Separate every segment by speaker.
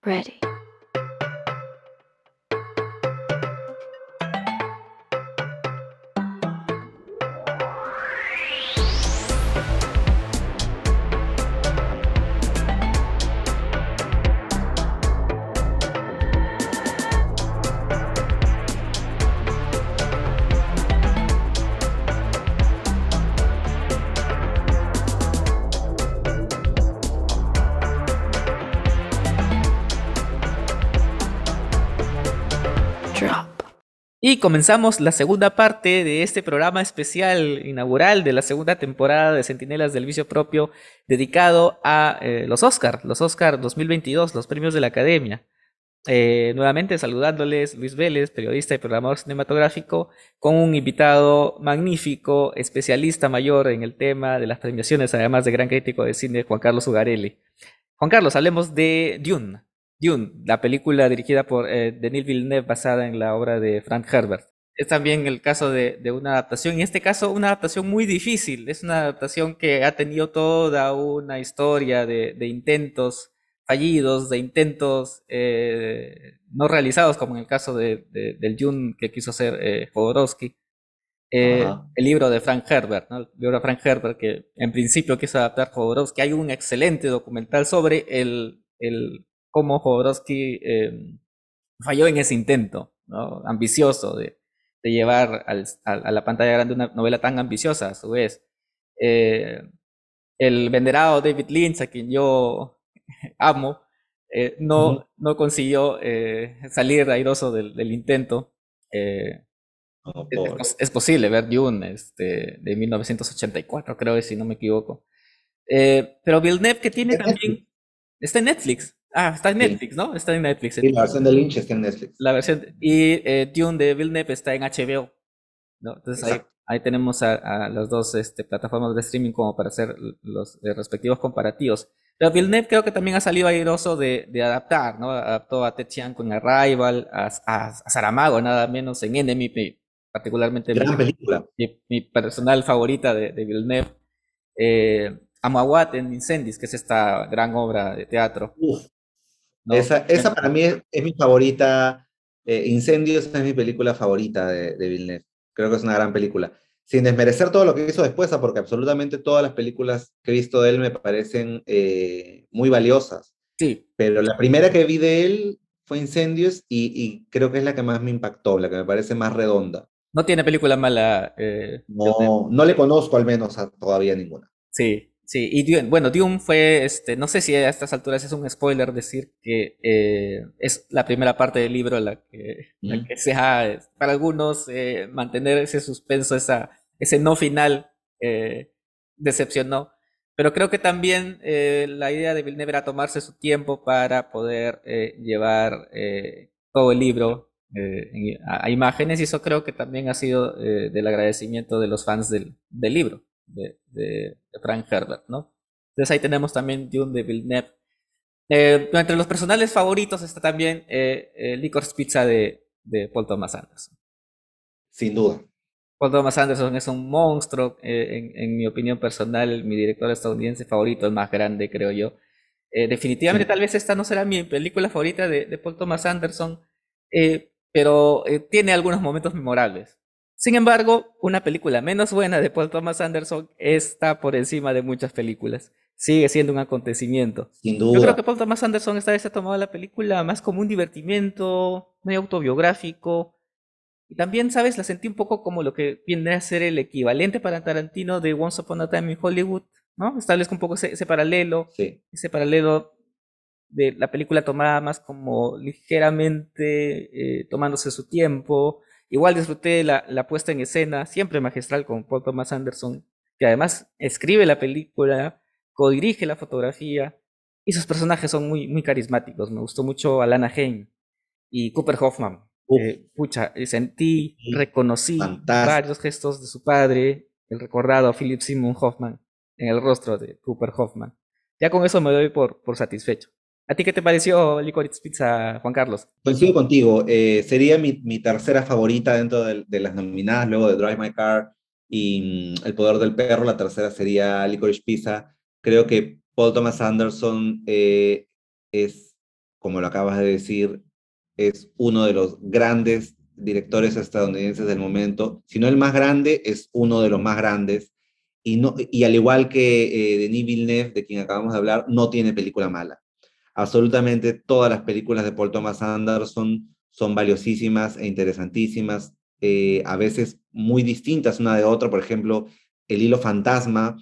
Speaker 1: Ready. Drop.
Speaker 2: Y comenzamos la segunda parte de este programa especial inaugural de la segunda temporada de Centinelas del Vicio Propio, dedicado a los Oscar 2022, los premios de la Academia. Nuevamente saludándoles, Luis Vélez, periodista y programador cinematográfico, con un invitado magnífico, especialista mayor en el tema de las premiaciones, además de gran crítico de cine, Juan Carlos Ugarelli. Juan Carlos, hablemos de Dune. Dune, la película dirigida por Denis Villeneuve basada en la obra de Frank Herbert. Es también el caso de una adaptación, en este caso una adaptación muy difícil. Es una adaptación que ha tenido toda una historia de intentos fallidos, de intentos no realizados, como en el caso del Dune que quiso hacer Jodorowsky.
Speaker 3: Ajá.
Speaker 2: El libro de Frank Herbert, ¿no? El libro de Frank Herbert que en principio quiso adaptar Jodorowsky. Hay un excelente documental sobre el cómo Jodorowsky falló en ese intento, ¿no? Ambicioso de llevar a la pantalla grande una novela tan ambiciosa a su vez. Eh, el venerado David Lynch, a quien yo amo,
Speaker 3: Ujú.
Speaker 2: no consiguió salir airoso del intento. Eh,
Speaker 3: Oh, pobre.
Speaker 2: es posible ver Dune de 1984, creo, si no me equivoco. Pero Villeneuve que tiene
Speaker 3: En Netflix.
Speaker 2: también... Está en Netflix. Ah, está en
Speaker 3: Sí.
Speaker 2: Netflix, ¿no? Está en Netflix.
Speaker 3: Y la versión de Lynch está en Netflix.
Speaker 2: La versión... Y Dune de Villeneuve está en HBO, ¿no? Entonces
Speaker 3: Exacto.
Speaker 2: ahí tenemos a las dos plataformas de streaming como para hacer los respectivos comparativos. Pero Villeneuve creo que también ha salido airoso de adaptar, ¿no? Adaptó a Ted Chiang con Arrival, a Saramago, nada menos en Enemy, particularmente
Speaker 3: Gran película.
Speaker 2: mi personal favorita de Villeneuve. A Mawat en Incendies, que es esta gran obra de teatro,
Speaker 3: Uf.
Speaker 2: ¿no?
Speaker 3: Esa para mí es mi favorita. Incendios es mi película favorita de Villeneuve. Creo que es una gran película. Sin desmerecer todo lo que hizo después, porque absolutamente todas las películas que he visto de él me parecen muy valiosas.
Speaker 2: Sí,
Speaker 3: Pero la primera que vi de él fue Incendios y creo que es la que más me impactó, la que me parece más redonda.
Speaker 2: no tiene película mala.
Speaker 3: No, no le conozco al menos todavía ninguna.
Speaker 2: Sí, sí. Y Dune, bueno, Dune fue, no sé si a estas alturas es un spoiler decir que es la primera parte del libro la
Speaker 3: ¿Mm?
Speaker 2: que se ha, para algunos, mantener ese suspenso, ese no final, decepcionó. Pero creo que también la idea de Villeneuve era tomarse su tiempo para poder llevar todo el libro a imágenes, y eso creo que también ha sido del agradecimiento de los fans del libro de Frank Herbert, ¿no? Entonces ahí tenemos también Dune de Villeneuve. Entre los personales favoritos está también Licorice Pizza de Paul Thomas Anderson.
Speaker 3: Sin duda.
Speaker 2: Paul Thomas Anderson es un monstruo, en mi opinión personal, mi director estadounidense favorito, el más grande, creo yo. Definitivamente,
Speaker 3: Sí.
Speaker 2: tal vez esta no será mi película favorita de Paul Thomas Anderson, pero tiene algunos momentos memorables. Sin embargo, una película menos buena de Paul Thomas Anderson está por encima de muchas películas. Sigue siendo un acontecimiento.
Speaker 3: Sin
Speaker 2: Yo creo
Speaker 3: duda.
Speaker 2: que Paul Thomas Anderson esta vez ha tomado la película más como un divertimento, muy autobiográfico. Y también, ¿sabes? La sentí un poco como lo que viene a ser el equivalente para Tarantino de Once Upon a Time in Hollywood, ¿no? Establezco un poco
Speaker 3: Sí.
Speaker 2: ese paralelo de la película tomada más como ligeramente, tomándose su tiempo. Igual disfruté la puesta en escena, siempre magistral con Paul Thomas Anderson, que además escribe la película, codirige la fotografía, y sus personajes son muy carismáticos. Me gustó mucho Alana Haim y Cooper Hoffman.
Speaker 3: Uf,
Speaker 2: Pucha, sentí,
Speaker 3: sí,
Speaker 2: reconocí
Speaker 3: fantástico.
Speaker 2: varios gestos de su padre, el recordado Philip Seymour Hoffman, en el rostro de Cooper Hoffman. Ya con eso me doy por satisfecho. ¿A ti qué te pareció Licorice Pizza, Juan Carlos?
Speaker 3: Coincido contigo. Sería mi tercera favorita dentro de las nominadas, luego de Drive My Car y El Poder del Perro. La tercera sería Licorice Pizza. Creo que Paul Thomas Anderson es como lo acabas de decir, es uno de los grandes directores estadounidenses del momento. Si no el más grande, es uno de los más grandes. Y al igual que Denis Villeneuve, de quien acabamos de hablar, no tiene película mala. Absolutamente todas las películas de Paul Thomas Anderson son valiosísimas e interesantísimas, a veces muy distintas una de otra. Por ejemplo, El hilo fantasma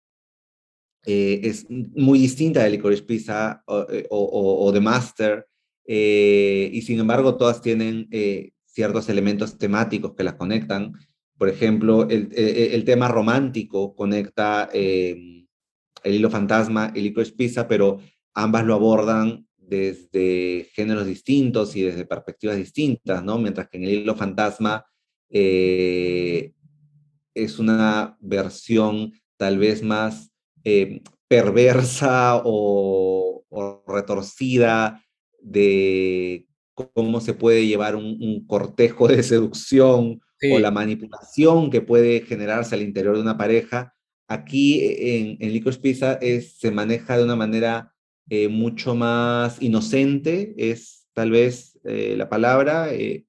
Speaker 3: es muy distinta de Licorice Pizza o The Master, y sin embargo todas tienen ciertos elementos temáticos que las conectan. Por ejemplo, el tema romántico conecta El hilo fantasma y Licorice Pizza, pero ambas lo abordan desde géneros distintos y desde perspectivas distintas, ¿no? Mientras que en El hilo fantasma eh, es una versión tal vez más perversa o retorcida de cómo se puede llevar un cortejo de seducción o la
Speaker 2: Sí,
Speaker 3: manipulación que puede generarse al interior de una pareja. Aquí en Licorice Pizza se maneja de una manera mucho más inocente, es tal vez la palabra,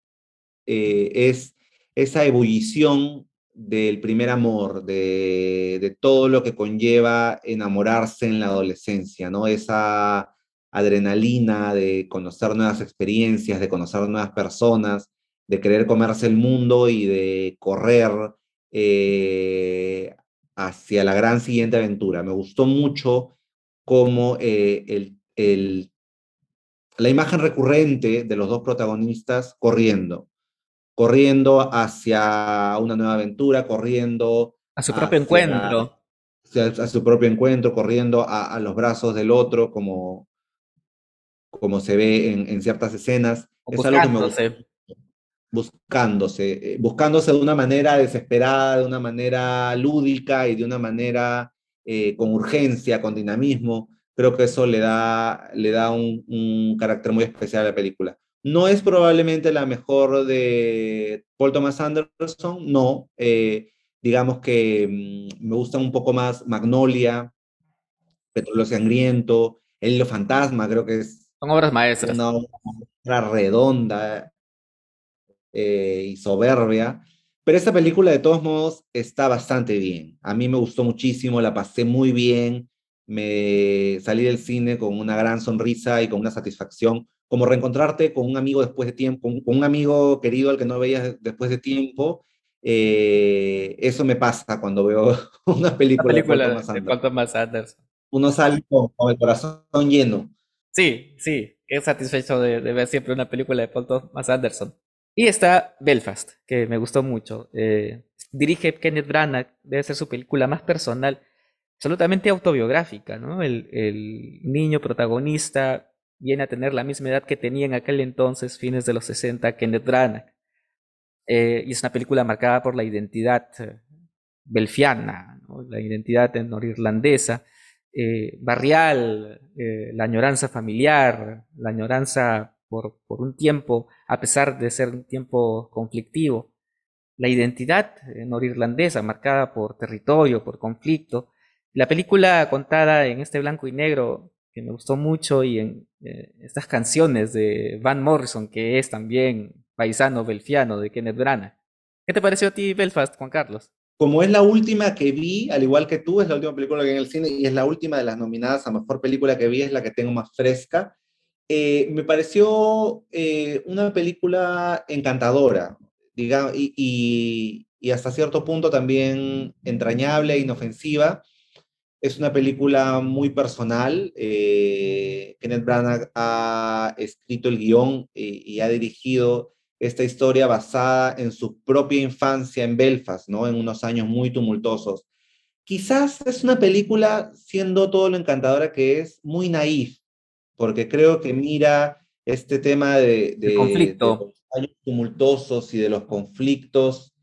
Speaker 3: es esa ebullición del primer amor, de todo lo que conlleva enamorarse en la adolescencia, ¿no? Esa adrenalina de conocer nuevas experiencias, de conocer nuevas personas, de querer comerse el mundo y de correr eh, hacia la gran siguiente aventura. Me gustó mucho cómo la imagen recurrente de los dos protagonistas corriendo hacia una nueva aventura, corriendo
Speaker 2: a su propio
Speaker 3: hacia,
Speaker 2: encuentro,
Speaker 3: hacia su propio encuentro, corriendo a los brazos del otro, como se ve en ciertas escenas.
Speaker 2: o
Speaker 3: Es algo que me gustó,
Speaker 2: buscándose.
Speaker 3: buscándose de una manera desesperada, de una manera lúdica y de una manera con urgencia, con dinamismo. Creo que eso le da un carácter muy especial a la película. No es probablemente la mejor de Paul Thomas Anderson, no. Digamos que me gustan un poco más Magnolia, Petróleo Sangriento, El Hilo Fantasma, creo que es
Speaker 2: Son obras maestras.
Speaker 3: una obra redonda y soberbia, pero esta película de todos modos está bastante bien. A mí me gustó muchísimo, la pasé muy bien, me salí del cine con una gran sonrisa y con una satisfacción, como reencontrarte con un amigo después de tiempo, con un amigo querido al que no veías después de tiempo. Eso me pasa cuando veo una
Speaker 2: La
Speaker 3: película de Paul
Speaker 2: película
Speaker 3: Thomas
Speaker 2: de
Speaker 3: Anderson.
Speaker 2: Paul Thomas Anderson.
Speaker 3: Uno sale con el corazón lleno.
Speaker 2: Sí, sí, qué satisfecho de ver siempre una película de Paul Thomas Anderson. Y está Belfast, que me gustó mucho. Dirige Kenneth Branagh, debe ser su película más personal, absolutamente autobiográfica, ¿no? El niño protagonista viene a tener la misma edad que tenía en aquel entonces, fines de los 60, Kenneth Branagh. Y es una película marcada por la identidad belfiana, ¿no? La identidad norirlandesa, barrial, la añoranza familiar, la añoranza por un tiempo, a pesar de ser un tiempo conflictivo, la identidad norirlandesa marcada por territorio, por conflicto. La película contada en este blanco y negro, que me gustó mucho, y en estas canciones de Van Morrison, que es también paisano belfiano de Kenneth Branagh. ¿Qué te pareció a ti Belfast, Juan Carlos?
Speaker 3: Como es la última que vi, al igual que tú, es la última película que vi en el cine y es la última de las nominadas a mejor película que vi, es la que tengo más fresca. Me pareció una película encantadora, digamos, y hasta cierto punto también entrañable e inofensiva. Es una película muy personal. Kenneth Branagh ha escrito el guión y ha dirigido esta historia basada en su propia infancia en Belfast, ¿no? En unos años muy tumultuosos. Quizás es una película, siendo todo lo encantadora que es, muy naif, porque creo que mira este tema
Speaker 2: El
Speaker 3: de
Speaker 2: conflicto.
Speaker 3: los años tumultuosos y de los conflictos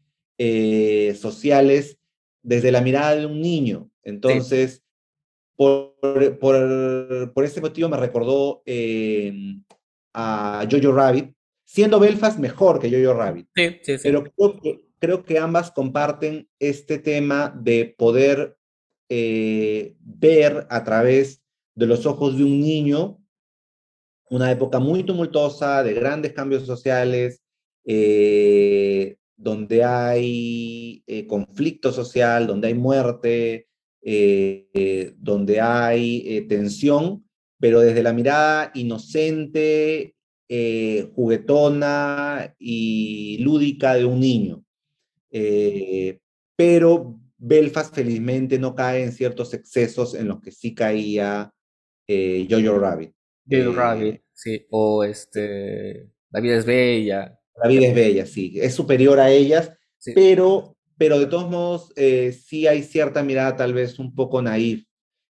Speaker 3: sociales desde la mirada de un niño.
Speaker 2: Sí,
Speaker 3: Entonces, por ese motivo me recordó a Jojo Rabbit, siendo Belfast mejor que Jojo Rabbit,
Speaker 2: sí, sí, sí.
Speaker 3: pero creo que ambas comparten este tema de poder ver a través de los ojos de un niño una época muy tumultuosa, de grandes cambios sociales, donde hay conflicto social, donde hay muerte, donde hay tensión, pero desde la mirada inocente, juguetona y lúdica de un niño. Eh, pero Belfast felizmente no cae en ciertos excesos en los que sí caía Jojo Rabbit.
Speaker 2: Jojo
Speaker 3: Eh,
Speaker 2: Rabbit, sí, o La vida es bella,
Speaker 3: La vida es bella, sí, es superior a ellas,
Speaker 2: sí.
Speaker 3: pero de todos modos sí hay cierta mirada tal vez un poco naif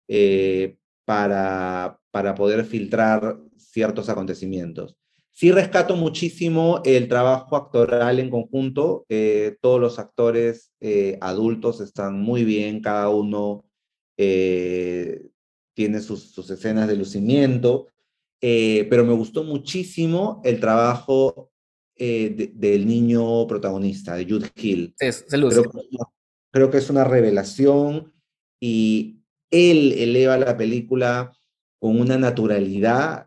Speaker 3: para poder filtrar ciertos acontecimientos. Sí rescato muchísimo el trabajo actoral en conjunto, todos los actores adultos están muy bien, cada uno eh, tiene sus escenas de lucimiento, pero me gustó muchísimo el trabajo del niño protagonista, de Jude Hill.
Speaker 2: Sí, se luce.
Speaker 3: Creo que, creo que es una revelación y él eleva la película con una naturalidad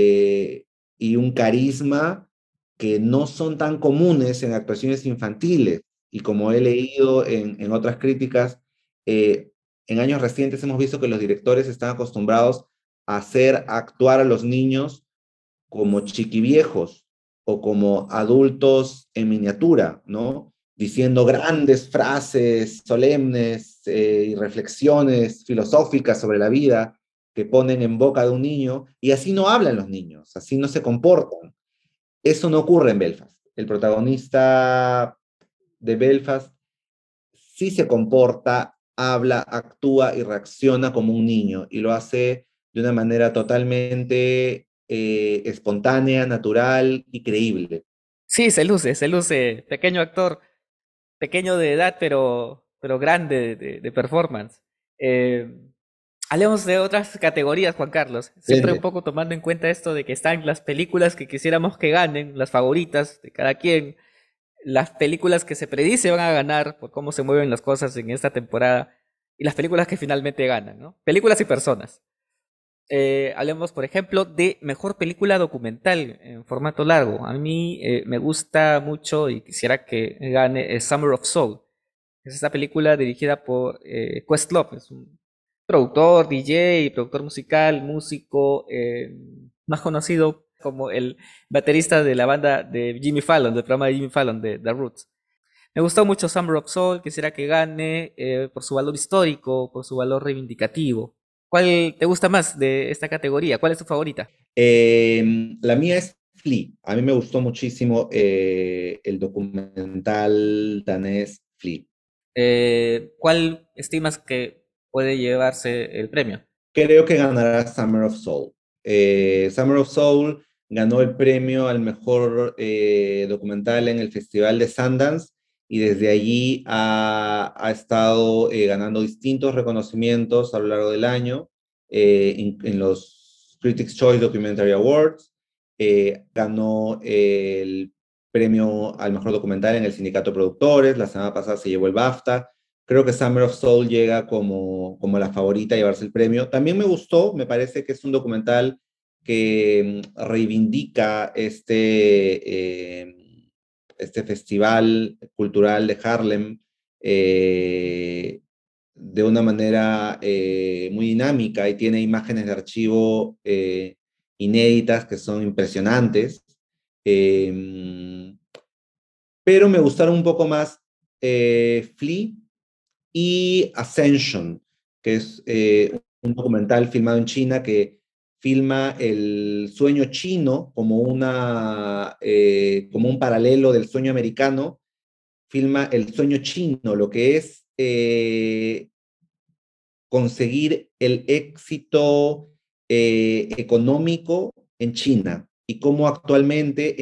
Speaker 3: y un carisma que no son tan comunes en actuaciones infantiles. Y como he leído en otras críticas, eh, en años recientes hemos visto que los directores están acostumbrados a hacer actuar a los niños como chiquiviejos o como adultos en miniatura, ¿no? Diciendo grandes frases solemnes y reflexiones filosóficas sobre la vida que ponen en boca de un niño, y así no hablan los niños, así no se comportan. Eso no ocurre en Belfast. El protagonista de Belfast sí se comporta, habla, actúa y reacciona como un niño, y lo hace de una manera totalmente espontánea, natural y creíble.
Speaker 2: Sí, se luce. Pequeño actor, pequeño de edad, pero grande de performance. Eh, Hablemos de otras categorías, Juan Carlos. Siempre un
Speaker 3: Excelente.
Speaker 2: poco tomando en cuenta esto de que están las películas que quisiéramos que ganen, las favoritas de cada quien, las películas que se predice van a ganar por cómo se mueven las cosas en esta temporada y las películas que finalmente ganan, ¿no? Películas y personas. Hablemos, por ejemplo, de mejor película documental en formato largo. A mí me gusta mucho y quisiera que gane Summer of Soul. Es esta película dirigida por Questlove. Es un productor, DJ, productor musical, músico, más conocido como el baterista de la banda de Jimmy Fallon, del programa de Jimmy Fallon de The Roots. Me gustó mucho Summer of Soul, quisiera que gane por su valor histórico, por su valor reivindicativo. ¿Cuál te gusta más de esta categoría? ¿Cuál es tu favorita?
Speaker 3: La mía es Flea. A mí me gustó muchísimo el documental danés Flea.
Speaker 2: ¿Cuál estimas que puede llevarse el premio?
Speaker 3: Creo que ganará Summer of Soul. Summer of Soul ganó el premio al mejor documental en el Festival de Sundance y desde allí ha estado ganando distintos reconocimientos a lo largo del año en los Critics' Choice Documentary Awards. Ganó el premio al mejor documental en el Sindicato de Productores. La semana pasada se llevó el BAFTA. Creo que Summer of Soul llega como la favorita a llevarse el premio. También me gustó, me parece que es un documental que reivindica este festival cultural de Harlem de una manera muy dinámica, y tiene imágenes de archivo inéditas que son impresionantes. Eh, pero me gustaron un poco más Flea y Ascension, que es un documental filmado en China que filma el sueño chino como un paralelo del sueño americano. Filma el sueño chino, lo que es conseguir el éxito económico en China, y cómo actualmente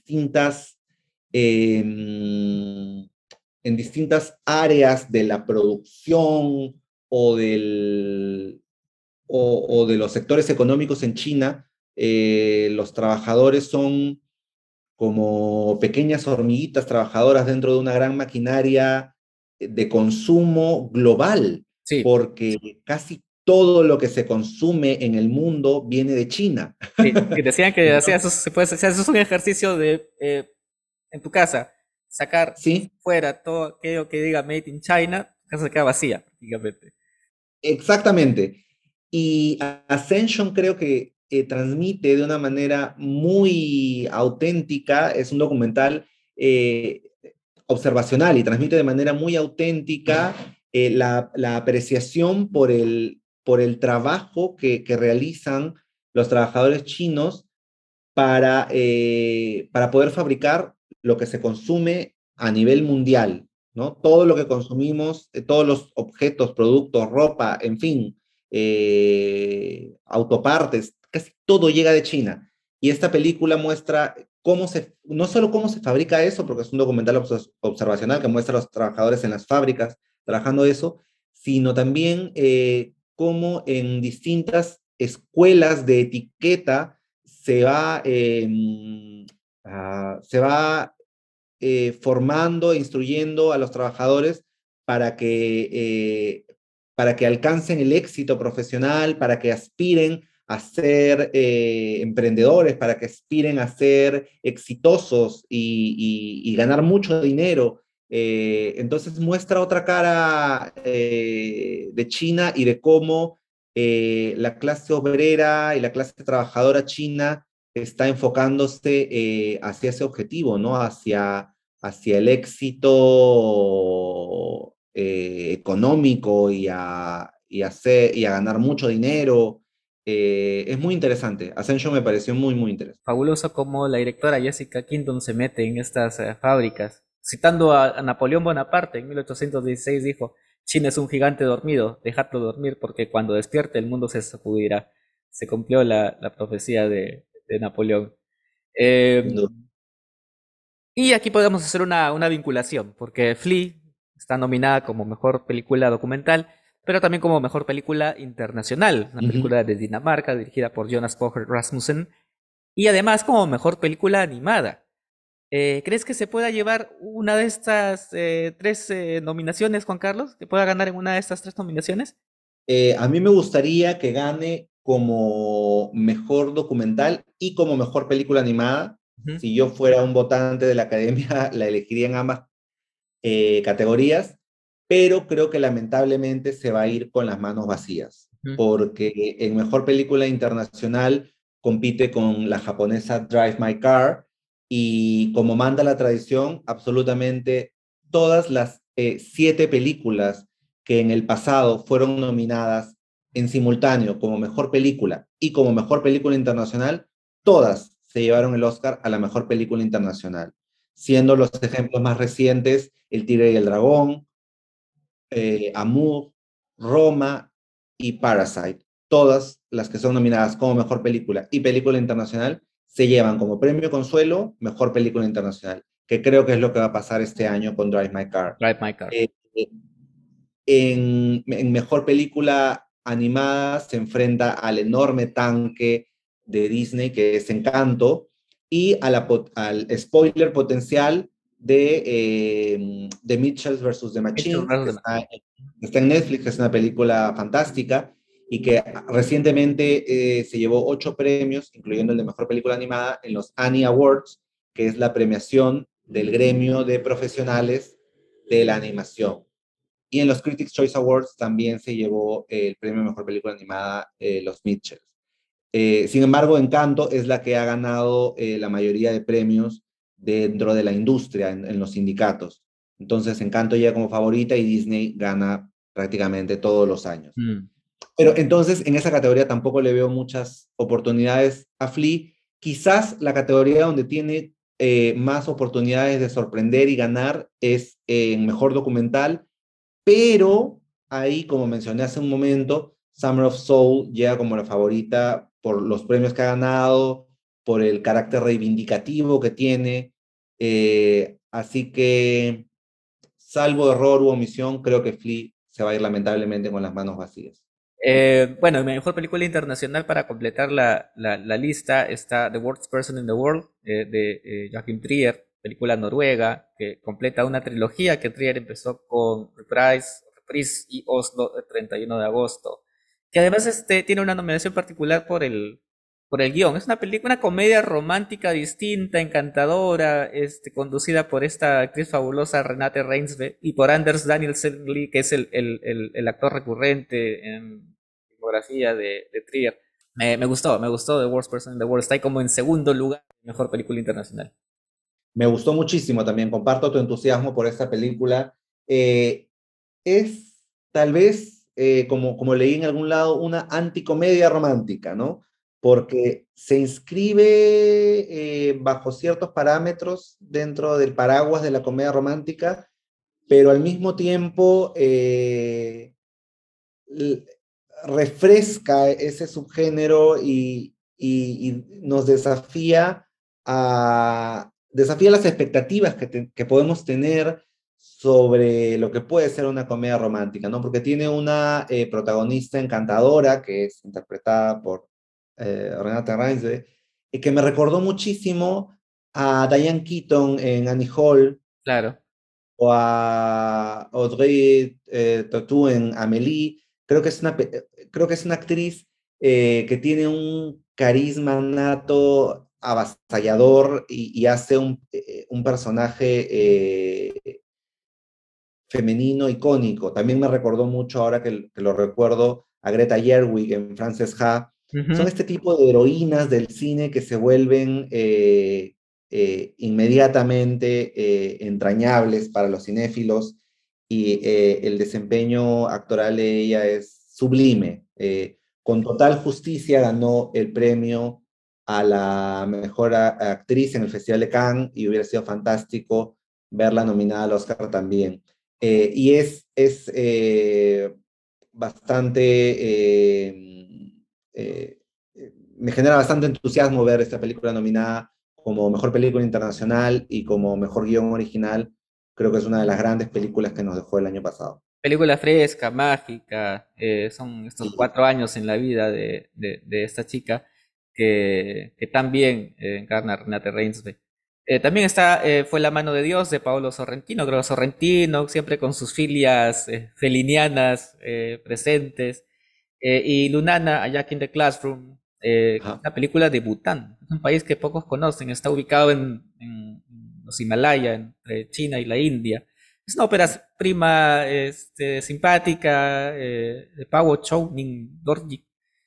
Speaker 3: en distintas áreas de la producción o, o de los sectores económicos en China, los trabajadores son como pequeñas hormiguitas trabajadoras dentro de una gran maquinaria de consumo global,
Speaker 2: Sí,
Speaker 3: porque casi todo lo que se consume en el mundo viene de China.
Speaker 2: Sí, que decían que hacía
Speaker 3: Entonces,
Speaker 2: eso, eso es un ejercicio de en tu casa, sacar
Speaker 3: sí,
Speaker 2: fuera todo aquello que diga Made in China, tu casa se queda vacía, prácticamente.
Speaker 3: exactamente. Y Ascension creo que transmite de una manera muy auténtica, es un documental eh, observacional y transmite de manera muy auténtica la apreciación por el trabajo que realizan los trabajadores chinos para poder fabricar lo que se consume a nivel mundial, ¿no? Todo lo que consumimos, todos los objetos, productos, ropa, en fin, autopartes, casi todo llega de China. Y esta película muestra no solo cómo se fabrica eso, porque es un documental observacional que muestra a los trabajadores en las fábricas trabajando eso, sino también cómo en distintas escuelas de etiqueta se va formando e instruyendo a los trabajadores para que, para que alcancen el éxito profesional, para que aspiren a ser emprendedores, para que aspiren a ser exitosos y ganar mucho dinero. Entonces muestra otra cara de China y de cómo la clase obrera y la clase trabajadora china está enfocándose hacia ese objetivo, ¿no? Hacia el éxito económico y a ganar mucho dinero. Es muy interesante. Ascension me pareció muy, muy interesante.
Speaker 2: Fabuloso como la directora Jessica Kingdom se mete en estas fábricas. Citando a Napoleón Bonaparte, en 1816 dijo, China es un gigante dormido, dejadlo dormir porque cuando despierte el mundo se sacudirá. Se cumplió la profecía de Napoleón. Eh,
Speaker 3: Sin duda.
Speaker 2: y aquí podemos hacer una vinculación, porque Flea está nominada como mejor película documental, pero también como mejor película internacional, una
Speaker 3: Ujú.
Speaker 2: película de Dinamarca dirigida por Jonas Fogher Rasmussen, y además como mejor película animada. ¿Crees que se pueda llevar una de estas tres nominaciones, Juan Carlos? ¿Que pueda ganar en una de estas tres nominaciones?
Speaker 3: A mí me gustaría que gane como mejor documental y como mejor película animada.
Speaker 2: Ujú,
Speaker 3: Si yo fuera un votante de la academia, la elegiría en ambas categorías, pero creo que lamentablemente se va a ir con las manos vacías,
Speaker 2: ujú.
Speaker 3: porque en mejor película internacional compite con la japonesa Drive My Car y como manda la tradición, absolutamente todas las 7 películas que en el pasado fueron nominadas en simultáneo como mejor película y como mejor película internacional, todas se llevaron el Oscar a la mejor película internacional, siendo los ejemplos más recientes El Tigre y el Dragón, Amour, Roma y Parasite. Todas las que son nominadas como mejor película y película internacional se llevan como premio consuelo mejor película internacional, que creo que es lo que va a pasar este año con Drive My Car.
Speaker 2: Drive My Car.
Speaker 3: Eh, en mejor película animada se enfrenta al enorme tanque de Disney que es Encanto y al spoiler potencial de Mitchells versus The
Speaker 2: Mitchell
Speaker 3: Machines,
Speaker 2: vs. The Machines.
Speaker 3: que está en Netflix, que es una película fantástica y que recientemente se llevó 8 premios, incluyendo el de Mejor Película Animada, en los Annie Awards, que es la premiación del gremio de profesionales de la animación. Y en los Critics' Choice Awards también se llevó el premio a Mejor Película Animada Los Mitchells. Sin embargo, Encanto es la que ha ganado la mayoría de premios dentro de la industria, en los sindicatos. Entonces, Encanto llega como favorita y Disney gana prácticamente todos los años.
Speaker 2: Mm.
Speaker 3: Pero entonces, en esa categoría tampoco le veo muchas oportunidades a Flea. Quizás la categoría donde tiene más oportunidades de sorprender y ganar es en mejor documental, pero ahí, como mencioné hace un momento, Summer of Soul llega como la favorita por los premios que ha ganado, por el carácter reivindicativo que tiene. Así que, salvo error u omisión, creo que Flea se va a ir lamentablemente con las manos vacías.
Speaker 2: Bueno, mejor película internacional para completar la lista está The Worst Person in the World de Joachim Trier, película noruega que completa una trilogía que Trier empezó con Reprise y Oslo el 31 de agosto. que además tiene una nominación particular por el guión. Es una película, una comedia romántica distinta, encantadora, conducida por esta actriz fabulosa Renate Reinsve y por Anders Danielsen Lee, que es el actor recurrente en la filmografía de Trier. Me gustó The Worst Person in the World. Está ahí como en segundo lugar, mejor película internacional.
Speaker 3: Me gustó muchísimo también, comparto tu entusiasmo por esta película. Eh, es tal vez, como leí en algún lado, una anticomedia romántica, ¿no? Porque se inscribe bajo ciertos parámetros dentro del paraguas de la comedia romántica, pero al mismo tiempo l- refresca ese subgénero y nos desafía las expectativas que podemos tener sobre lo que puede ser una comedia romántica, ¿no? Porque tiene una protagonista encantadora que es interpretada por Renate Reinsve y que me recordó muchísimo a Diane Keaton en Annie Hall
Speaker 2: Claro.
Speaker 3: o a Audrey Tautou en Amélie. Creo que es una actriz que tiene un carisma nato avasallador y hace un personaje femenino icónico. También me recordó mucho, ahora que lo recuerdo, a Greta Gerwig en Frances Ha. Son
Speaker 2: Ujú.
Speaker 3: este tipo de heroínas del cine que se vuelven inmediatamente entrañables para los cinéfilos y el desempeño actoral de ella es sublime. Con total justicia ganó el premio a la mejor actriz en el Festival de Cannes y hubiera sido fantástico verla nominada al Oscar también. Y es bastante, eh, me genera bastante entusiasmo ver esta película nominada como mejor película internacional y como mejor guión original. Creo que es una de las grandes películas que nos dejó el año pasado.
Speaker 2: Película fresca, mágica, son estos
Speaker 3: Y
Speaker 2: 4 años en la vida de esta chica que también encarna a Renate Reinsve. También fue La mano de Dios de Paolo Sorrentino, creo que Sorrentino, siempre con sus filias felinianas presentes. Y Lunana, A Jack in the Classroom,
Speaker 3: ajá.
Speaker 2: una película de Bután, es un país que pocos conocen, está ubicado en los Himalaya, entre China y la India. Es una ópera prima, simpática, de Pawo Chowning Dorji,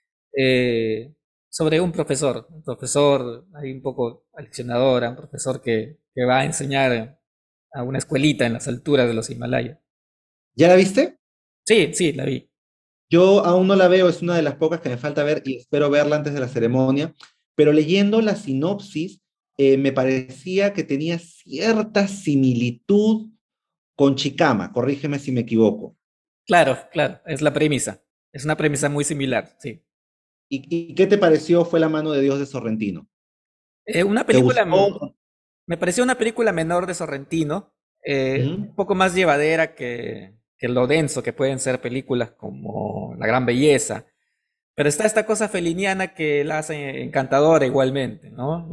Speaker 2: eh, sobre un profesor ahí un poco aleccionadora, un profesor que va a enseñar a una escuelita en las alturas de los Himalayas.
Speaker 3: ¿Ya la viste?
Speaker 2: Sí, sí, la vi.
Speaker 3: Yo aún no la veo, es una de las pocas que me falta ver y espero verla antes de la ceremonia, pero leyendo la sinopsis, me parecía que tenía cierta similitud con Chicama, corrígeme si me equivoco.
Speaker 2: Claro, claro, es la premisa. Es una premisa muy similar, sí.
Speaker 3: ¿Y qué te pareció Fue la mano de Dios de Sorrentino?
Speaker 2: Una
Speaker 3: ¿Te
Speaker 2: película,
Speaker 3: gustó?
Speaker 2: me pareció una película menor de Sorrentino,
Speaker 3: Ujú.
Speaker 2: un poco más llevadera que lo denso que pueden ser películas como La Gran Belleza. Pero está esta cosa feliniana que la hace encantadora igualmente, ¿no?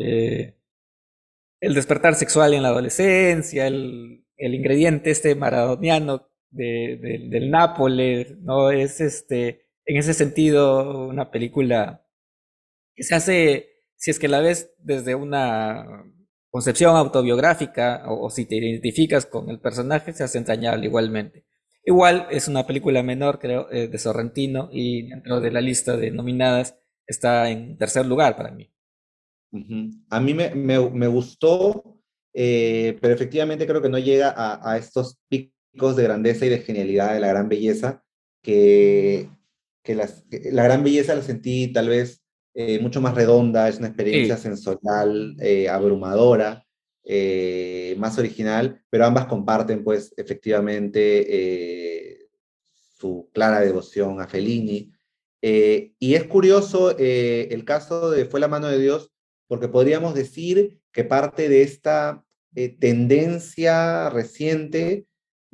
Speaker 2: El despertar sexual en la adolescencia, el ingrediente maradoniano del Nápoles, ¿no? Es en ese sentido una película que se hace, si es que la ves desde una concepción autobiográfica o si te identificas con el personaje, se hace entrañable igualmente. Igual es una película menor, creo, de Sorrentino y dentro de la lista de nominadas está en tercer lugar para mí.
Speaker 3: Ujú. A mí me gustó, pero efectivamente creo que no llega a estos picos de grandeza y de genialidad de la gran belleza, que, que la gran belleza la sentí tal vez mucho más redonda, es una experiencia
Speaker 2: Sí,
Speaker 3: sensorial abrumadora, más original, pero ambas comparten pues efectivamente su clara devoción a Fellini. Y es curioso el caso de Fue la mano de Dios, porque podríamos decir que parte de esta tendencia reciente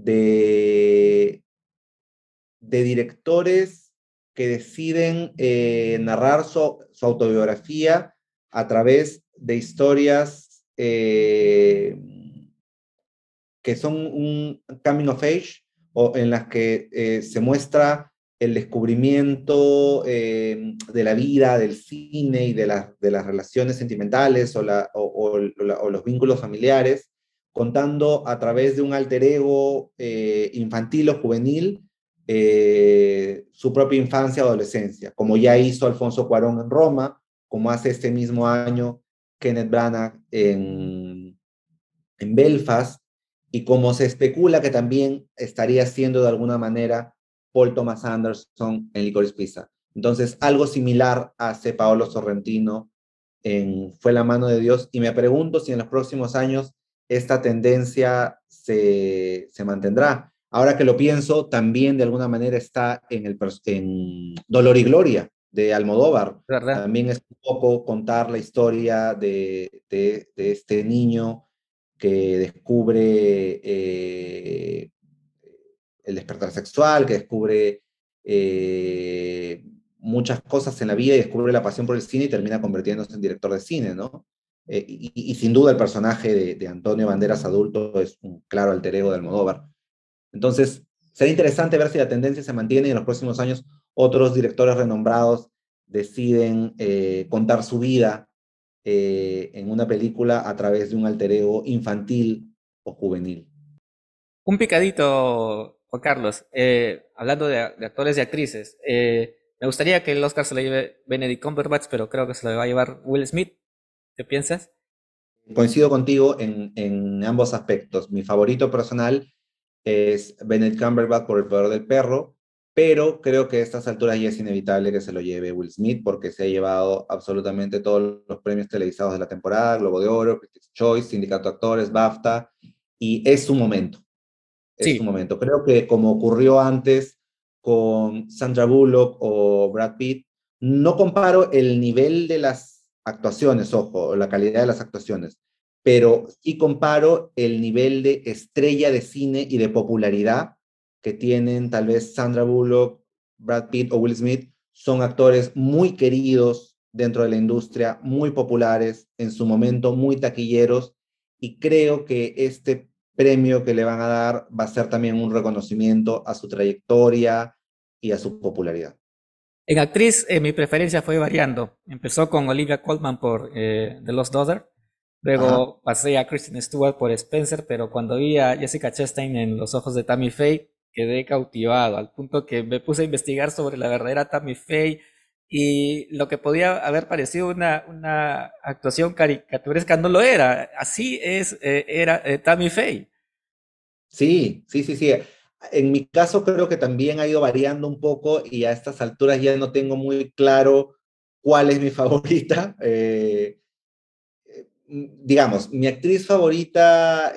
Speaker 3: de, de directores que deciden narrar su autobiografía a través de historias que son un coming of age o en las que se muestra el descubrimiento de la vida, del cine y de las relaciones sentimentales o los vínculos familiares, contando a través de un alter ego infantil o juvenil su propia infancia o adolescencia, como ya hizo Alfonso Cuarón en Roma, como hace este mismo año Kenneth Branagh en Belfast, y como se especula que también estaría haciendo de alguna manera Paul Thomas Anderson en Licorice Pizza. Entonces, algo similar hace Paolo Sorrentino en Fue la mano de Dios, y me pregunto si en los próximos años esta tendencia se mantendrá. Ahora que lo pienso, también de alguna manera está en Dolor y Gloria de Almodóvar.
Speaker 2: ¿verdad?
Speaker 3: También es un poco contar la historia de este niño que descubre el despertar sexual, que descubre muchas cosas en la vida y descubre la pasión por el cine y termina convirtiéndose en director de cine, ¿no? Y sin duda el personaje de Antonio Banderas adulto es un claro alter ego de Almodóvar. Entonces, será interesante ver si la tendencia se mantiene y en los próximos años otros directores renombrados deciden contar su vida en una película a través de un alter ego infantil o juvenil.
Speaker 2: Un picadito, Juan Carlos, hablando de actores y actrices. Me gustaría que el Oscar se lo lleve Benedict Cumberbatch, pero creo que se lo va a llevar Will Smith. ¿Qué piensas?
Speaker 3: Coincido contigo en ambos aspectos. Mi favorito personal es Benedict Cumberbatch por El Poder del Perro, pero creo que a estas alturas ya es inevitable que se lo lleve Will Smith porque se ha llevado absolutamente todos los premios televisados de la temporada, Globo de Oro, Critics' Choice, Sindicato de Actores, BAFTA, y es su momento, es su
Speaker 2: Sí,
Speaker 3: momento. Creo que como ocurrió antes con Sandra Bullock o Brad Pitt, no comparo el nivel de las actuaciones, ojo, la calidad de las actuaciones, pero sí comparo el nivel de estrella de cine y de popularidad que tienen tal vez Sandra Bullock, Brad Pitt o Will Smith. Son actores muy queridos dentro de la industria, muy populares, en su momento muy taquilleros, y creo que este premio que le van a dar va a ser también un reconocimiento a su trayectoria y a su popularidad.
Speaker 2: en actriz mi preferencia fue variando. Empezó con Olivia Colman por The Lost Daughter,
Speaker 3: Ajá.
Speaker 2: luego pasé a Kristen Stewart por Spencer, pero cuando vi a Jessica Chastain en Los ojos de Tammy Faye, quedé cautivado, al punto que me puse a investigar sobre la verdadera Tammy Faye y lo que podía haber parecido una actuación caricaturesca no lo era. Así es, era Tammy Faye.
Speaker 3: Sí, sí, sí, sí. En mi caso creo que también ha ido variando un poco y a estas alturas ya no tengo muy claro cuál es mi favorita. Digamos, mi actriz favorita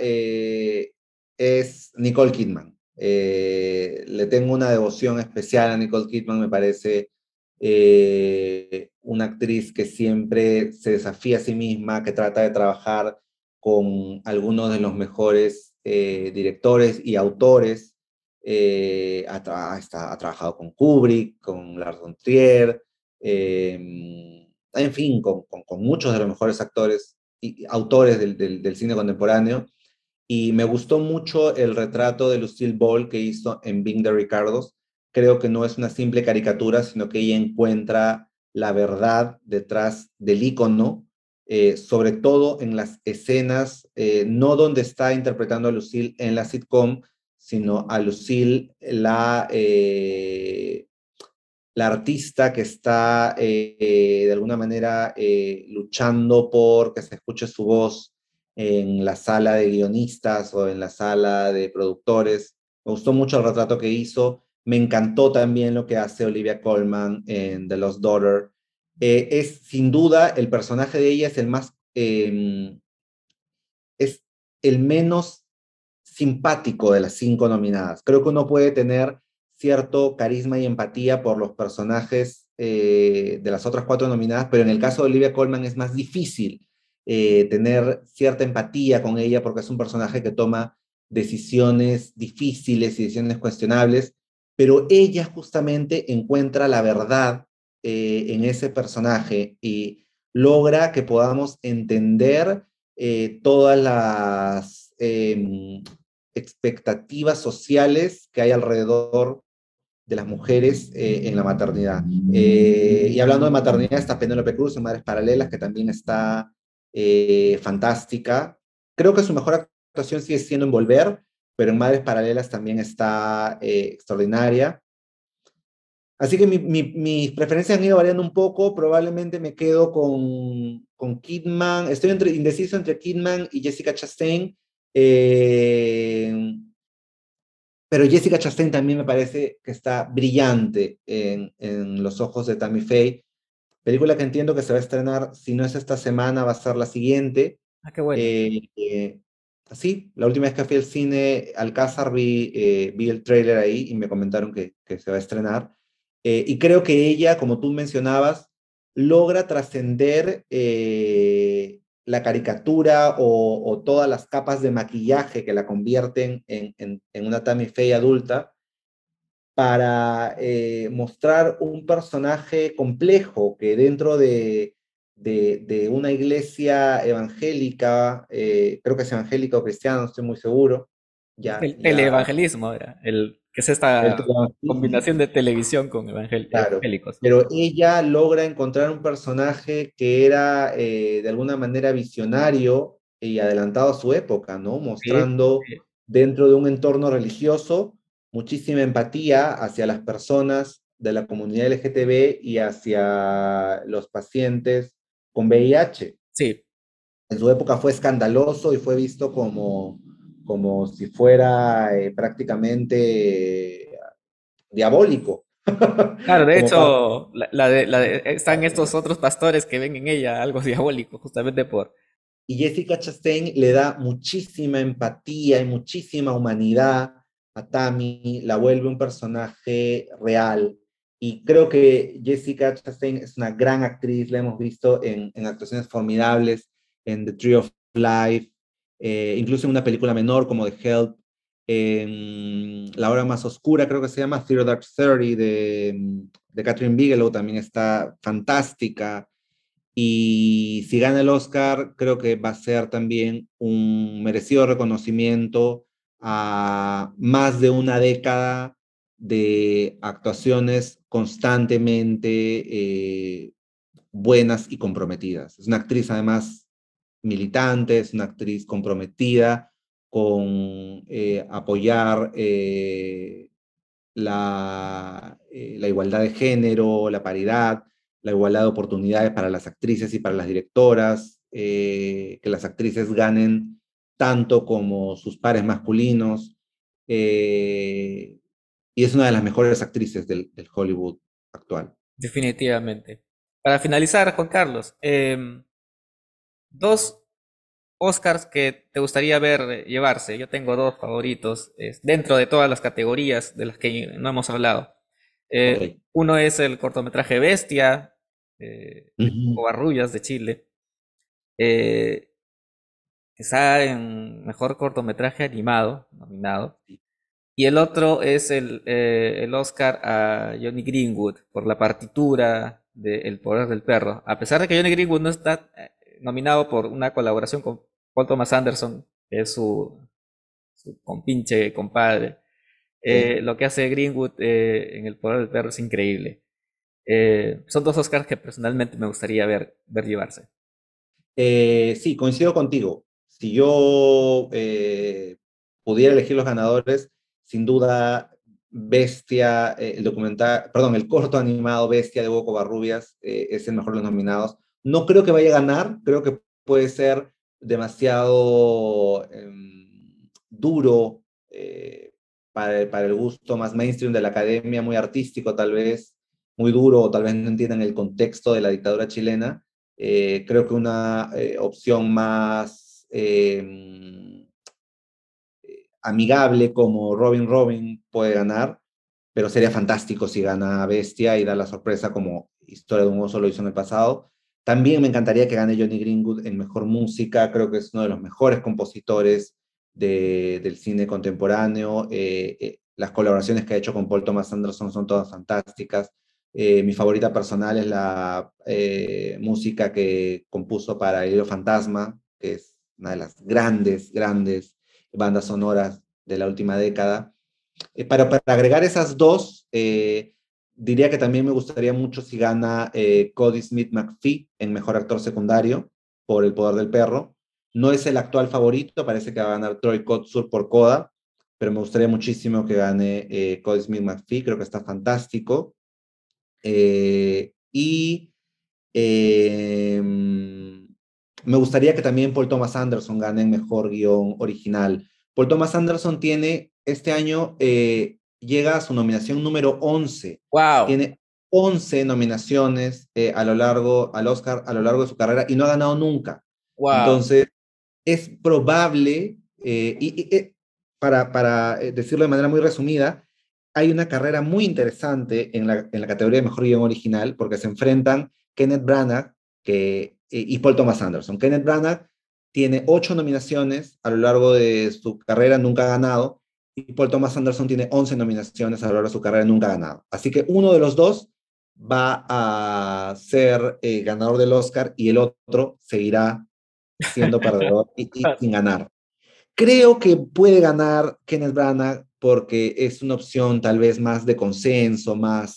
Speaker 3: es Nicole Kidman. Le tengo una devoción especial a Nicole Kidman, me parece una actriz que siempre se desafía a sí misma, que trata de trabajar con algunos de los mejores directores y autores. Ha trabajado con Kubrick, con Lars von Trier, en fin, con muchos de los mejores actores y autores del cine contemporáneo. Y me gustó mucho el retrato de Lucille Ball que hizo en Bing de Ricardos. Creo que no es una simple caricatura, sino que ella encuentra la verdad detrás del icono, sobre todo en las escenas, no donde está interpretando a Lucille en la sitcom, sino a Lucille, la artista que está de alguna manera luchando por que se escuche su voz en la sala de guionistas o en la sala de productores. Me gustó mucho el retrato que hizo. Me encantó también lo que hace Olivia Colman en The Lost Daughter. Es sin duda el personaje de ella es el menos simpático de las 5 nominadas. Creo que uno puede tener cierto carisma y empatía por los personajes de las otras 4 nominadas, pero en el caso de Olivia Colman es más difícil tener cierta empatía con ella porque es un personaje que toma decisiones difíciles y decisiones cuestionables, pero ella justamente encuentra la verdad en ese personaje y logra que podamos entender todas las expectativas sociales que hay alrededor de las mujeres en la maternidad. Y hablando de maternidad, está Penélope Cruz en Madres Paralelas, que también está fantástica. Creo que su mejor actuación sigue siendo en Volver, pero en Madres Paralelas también está extraordinaria. Así que mis preferencias han ido variando un poco. Probablemente me quedo con Kidman. Estoy indeciso entre Kidman y Jessica Chastain. Eh, pero Jessica Chastain también me parece que está brillante en Los ojos de Tammy Faye. Película que entiendo que se va a estrenar, si no es esta semana, va a ser la siguiente.
Speaker 2: Ah, qué bueno.
Speaker 3: Sí, la última vez que fui al cine Alcázar vi el tráiler ahí y me comentaron que se va a estrenar. Y creo que ella, como tú mencionabas, logra trascender la caricatura o todas las capas de maquillaje que la convierten en una Tammy Faye adulta para mostrar un personaje complejo que dentro de una iglesia evangélica, creo que es evangélica o cristiana, no estoy muy seguro, ya,
Speaker 2: El
Speaker 3: ya,
Speaker 2: teleevangelismo era, que es
Speaker 3: el
Speaker 2: esta
Speaker 3: televangelismo,
Speaker 2: combinación de televisión con
Speaker 3: claro,
Speaker 2: evangélicos.
Speaker 3: pero ella logra encontrar un personaje que era de alguna manera visionario y adelantado a su época, ¿no?
Speaker 2: Sí,
Speaker 3: Mostrando
Speaker 2: sí,
Speaker 3: dentro de un entorno religioso muchísima empatía hacia las personas de la comunidad LGTB y hacia los pacientes con VIH.
Speaker 2: sí.
Speaker 3: En su época fue escandaloso y fue visto como si fuera prácticamente diabólico.
Speaker 2: Claro, de
Speaker 3: como parte
Speaker 2: hecho, están estos otros pastores que ven en ella algo diabólico, justamente por...
Speaker 3: Y Jessica Chastain le da muchísima empatía y muchísima humanidad a Tammy, la vuelve un personaje real. Y creo que Jessica Chastain es una gran actriz, la hemos visto en actuaciones formidables, en The Tree of Life, incluso en una película menor como The Help, en La Hora Más Oscura, creo que se llama Zero Dark Thirty, de Catherine Bigelow, también está fantástica. Y si gana el Oscar, creo que va a ser también un merecido reconocimiento a más de una década de actuaciones constantemente buenas y comprometidas. Es una actriz además militante, es una actriz comprometida con apoyar la igualdad de género, la paridad, la igualdad de oportunidades para las actrices y para las directoras, que las actrices ganen tanto como sus pares masculinos, eh, y es una de las mejores actrices del Hollywood actual.
Speaker 2: Definitivamente. Para finalizar, Juan Carlos, dos Oscars que te gustaría ver llevarse. Yo tengo dos favoritos dentro de todas las categorías de las que no hemos hablado.
Speaker 3: Ok.
Speaker 2: Uno es el cortometraje Bestia, de
Speaker 3: Ujú.
Speaker 2: Covarrubias de Chile, eh, que está en mejor cortometraje animado, nominado. Y el otro es el Oscar a Johnny Greenwood por la partitura de El poder del perro. A pesar de que Johnny Greenwood no está nominado por una colaboración con Paul Thomas Anderson, que es su compinche compadre,
Speaker 3: Sí.
Speaker 2: lo que hace Greenwood en El poder del perro es increíble. Son dos Oscars que personalmente me gustaría ver llevarse.
Speaker 3: Sí, coincido contigo. Si yo pudiera elegir los ganadores, sin duda, Bestia, el documental, perdón, el corto animado Bestia de Hugo Covarrubias es el mejor de los nominados. No creo que vaya a ganar, creo que puede ser demasiado duro para el gusto más mainstream de la academia, muy artístico tal vez, muy duro, o tal vez no entiendan el contexto de la dictadura chilena. Creo que una opción más amigable como Robin Robin puede ganar, pero sería fantástico si gana Bestia y da la sorpresa como Historia de un oso lo hizo en el pasado. También me encantaría que gane Johnny Greenwood en Mejor Música, creo que es uno de los mejores compositores del cine contemporáneo. Las colaboraciones que ha hecho con Paul Thomas Anderson son todas fantásticas. Mi favorita personal es la música que compuso para El Hilo Fantasma, que es una de las grandes bandas sonoras de la última década. Para agregar esas dos, diría que también me gustaría mucho si gana Cody Smith McPhee en Mejor Actor Secundario por El Poder del Perro. No es el actual favorito, parece que va a ganar Troy Kotsur por Coda, pero me gustaría muchísimo que gane Cody Smith McPhee, creo que está fantástico. Y me gustaría que también Paul Thomas Anderson gane en Mejor Guión Original. Paul Thomas Anderson tiene, este año, llega a su nominación número 11.
Speaker 2: Wow,
Speaker 3: Tiene 11 nominaciones a lo largo, al Oscar a lo largo de su carrera y no ha ganado nunca.
Speaker 2: wow.
Speaker 3: Entonces, es probable, para decirlo de manera muy resumida, hay una carrera muy interesante en la categoría de Mejor Guión Original, porque se enfrentan Kenneth Branagh y Paul Thomas Anderson. Kenneth Branagh tiene 8 nominaciones a lo largo de su carrera, nunca ha ganado, y Paul Thomas Anderson tiene 11 nominaciones a lo largo de su carrera, nunca ha ganado. Así que uno de los dos va a ser ganador del Oscar y el otro seguirá siendo perdedor y sin ganar. Creo que puede ganar Kenneth Branagh porque es una opción tal vez más de consenso,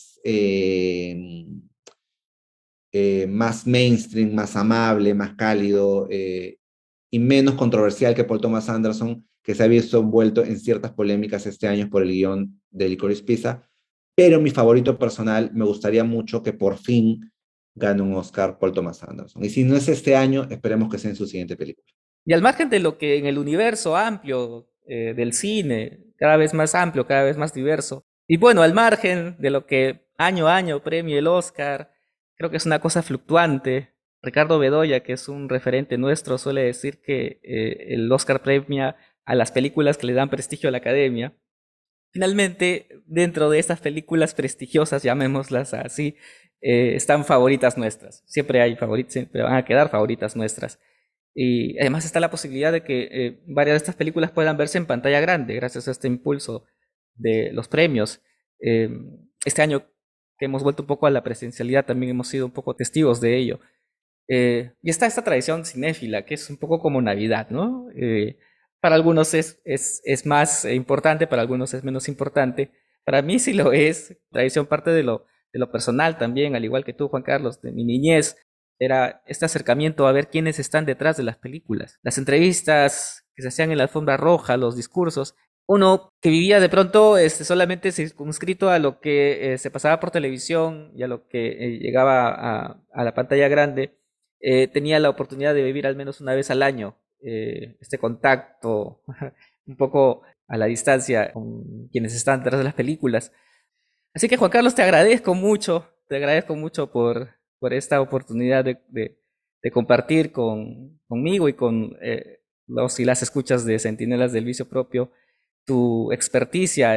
Speaker 3: más mainstream, más amable, más cálido y menos controversial que Paul Thomas Anderson, que se ha visto envuelto en ciertas polémicas este año por el guión de Licorice Pizza. Pero mi favorito personal, me gustaría mucho que por fin gane un Oscar Paul Thomas Anderson. Y si no es este año, esperemos que sea en su siguiente película.
Speaker 2: Y al margen de lo que en el universo amplio del cine, cada vez más amplio, cada vez más diverso, y bueno, al margen de lo que año a año premia el Oscar, creo que es una cosa fluctuante. Ricardo Bedoya, que es un referente nuestro, suele decir que el Oscar premia a las películas que le dan prestigio a la academia. Finalmente, dentro de estas películas prestigiosas, llamémoslas así, están favoritas nuestras. Siempre hay favoritas, siempre van a quedar favoritas nuestras. Y además está la posibilidad de que varias de estas películas puedan verse en pantalla grande gracias a este impulso de los premios. Eh, este año que hemos vuelto un poco a la presencialidad, también hemos sido un poco testigos de ello. Y está esta tradición cinéfila, que es un poco como Navidad, ¿no? Para algunos es más importante, para algunos es menos importante. Para mí sí lo es. Tradición parte de lo personal también, al igual que tú, Juan Carlos, de mi niñez. Era este acercamiento a ver quiénes están detrás de las películas. Las entrevistas que se hacían en la alfombra roja, los discursos. Uno que vivía de pronto solamente circunscrito a lo que se pasaba por televisión y a lo que llegaba a la pantalla grande, tenía la oportunidad de vivir al menos una vez al año este contacto un poco a la distancia con quienes están detrás de las películas. Así que Juan Carlos, te agradezco mucho por esta oportunidad de compartir conmigo y con los y las escuchas de Centinelas del Vicio Propio tu experticia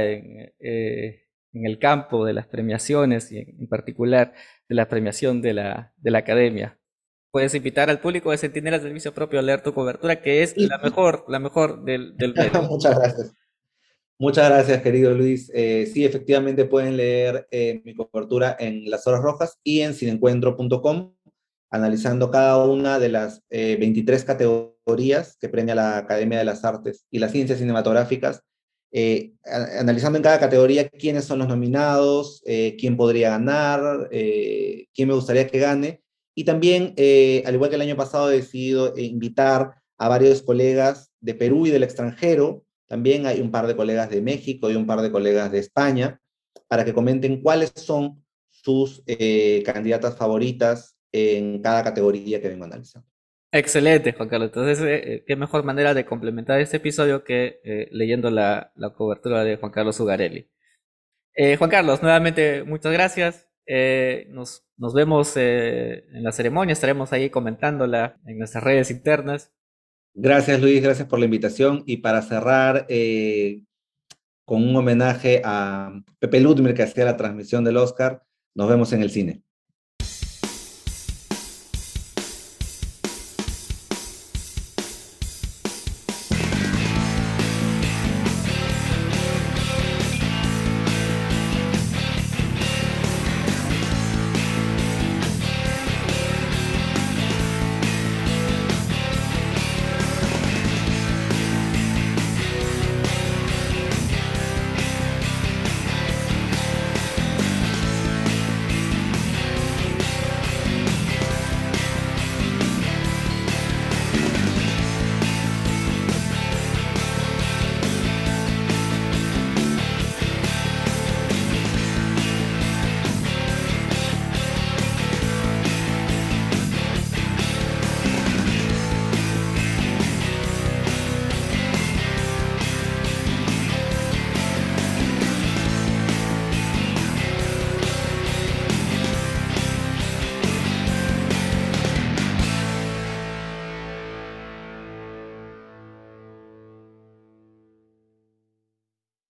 Speaker 2: en el campo de las premiaciones y en particular de la premiación de la academia. Puedes invitar al público de Centinelas del Vicio Propio a leer tu cobertura, que es
Speaker 3: Y,
Speaker 2: la mejor del medio.
Speaker 3: muchas gracias. Muchas gracias, querido Luis. Sí, efectivamente pueden leer mi cobertura en Las Horas Rojas y en cineencuentro.com, analizando cada una de las 23 categorías que premia la Academia de las Artes y las Ciencias Cinematográficas, analizando en cada categoría quiénes son los nominados, quién podría ganar, quién me gustaría que gane. Y también, al igual que el año pasado, he decidido invitar a varios colegas de Perú y del extranjero. También hay un par de colegas de México y un par de colegas de España para que comenten cuáles son sus candidatas favoritas en cada categoría que vengo analizando.
Speaker 2: Excelente, Juan Carlos. Entonces, qué mejor manera de complementar este episodio que leyendo la cobertura de Juan Carlos Ugarelli. Juan Carlos, nuevamente muchas gracias. Nos vemos en la ceremonia, estaremos ahí comentándola en nuestras redes internas.
Speaker 3: Gracias Luis, gracias por la invitación y para cerrar con un homenaje a Pepe Ludmer que hacía la transmisión del Oscar, nos vemos en el cine.